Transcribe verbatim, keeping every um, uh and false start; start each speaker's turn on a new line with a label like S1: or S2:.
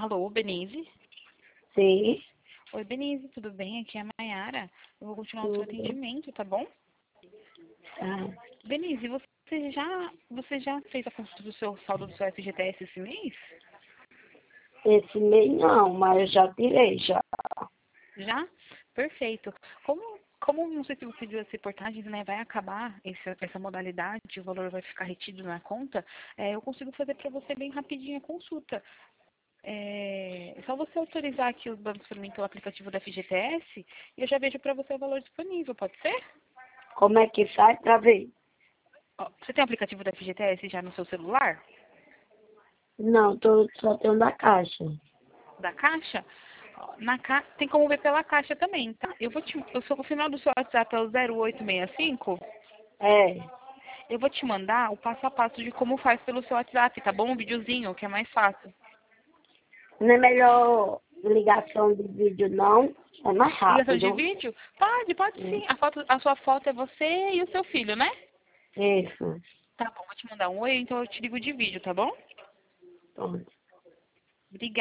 S1: Alô, Denise?
S2: Sim,
S1: Oi, Denise, tudo bem? Aqui é a Mayara. Eu vou continuar o seu
S2: tudo.
S1: atendimento, tá bom?
S2: Tá.
S1: Denise, você já, você já fez a consulta do seu saldo do seu F G T S esse mês?
S2: Esse mês não, mas eu já tirei já.
S1: Já? Perfeito. Como, como não sei se você viu as reportagens, né? Vai acabar esse, essa modalidade, o valor vai ficar retido na conta, é, eu consigo fazer para você bem rapidinho a consulta. É é só você autorizar aqui os bancos para mim pelo aplicativo da F G T S e eu já vejo para você o valor disponível, pode ser?
S2: Como é que sai pra ver?
S1: Ó, você tem o aplicativo da F G T S já no seu celular?
S2: Não, tô, só tenho da caixa.
S1: Da Caixa? Ó, Na ca... Tem como ver pela Caixa também, tá? Eu vou te... eu sou... O final do seu WhatsApp é o zero oito seis cinco.
S2: É,
S1: Eu vou te mandar o passo a passo de como faz pelo seu WhatsApp, tá bom? Um videozinho, que é mais fácil.
S2: não é melhor ligação de vídeo não, é mais
S1: Ligação de
S2: rápido.
S1: vídeo? Pode, pode
S2: Hum,
S1: sim. A, foto... a sua foto é você e o seu filho, né?
S2: Isso,
S1: Tá bom, vou te mandar um oi, então eu te ligo de vídeo, tá bom?
S2: pronto.
S1: Obrigada.